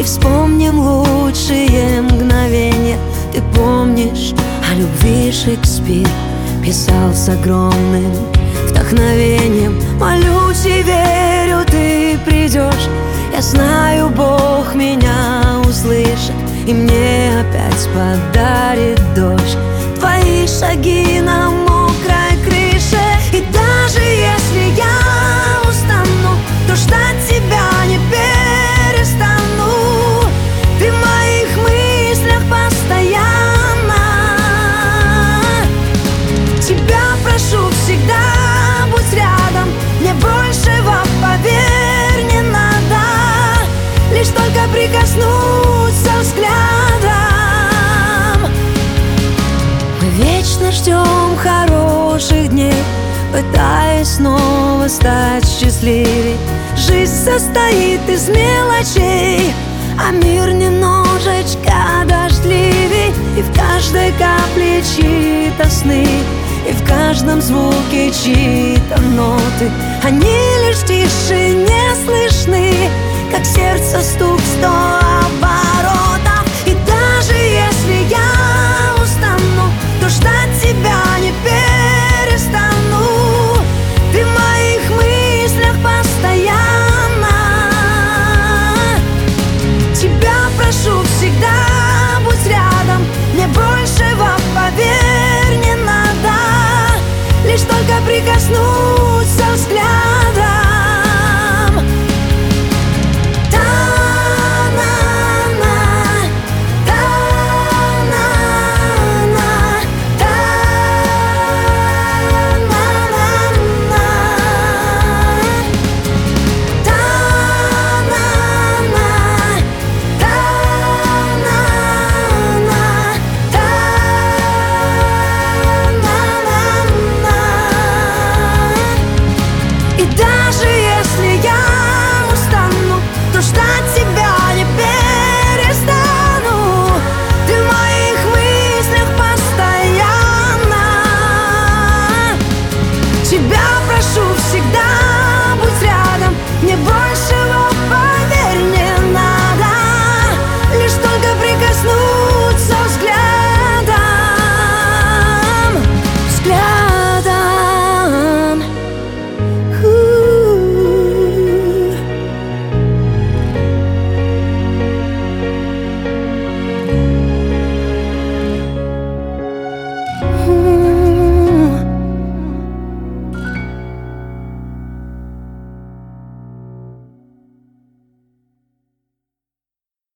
вспомним лучшие мгновения. Ты помнишь, о любви Шекспир писал с огромным вдохновением. Молюсь и верю, ты придешь. Я знаю, Бог меня услышит и мне опять подарит дождь. Твои шаги на мокрой крыше. И даже если я устану, то ждать тебя не перестану. Ты в моих мыслях постоянно. Тебя прошу всегда, будь рядом. Мне большего, поверь, не надо. Лишь только прикоснуться взглядом. Мы вечно ждем хороших дней, пытаясь снова стать счастливей. Жизнь состоит из мелочей, а мир немножечко дождливей. И в каждой капле чьи-то сны, и в каждом звуке чьи-то ноты. Они лишь в тишине слышны, как сердце стук 100 оборотов. И даже если я устану, то ждать тебя не перестану. Ты в моих мыслях постоянно. Тебя прошу всегда, будь рядом. Мне большего, поверь, не надо. Лишь только прикоснуться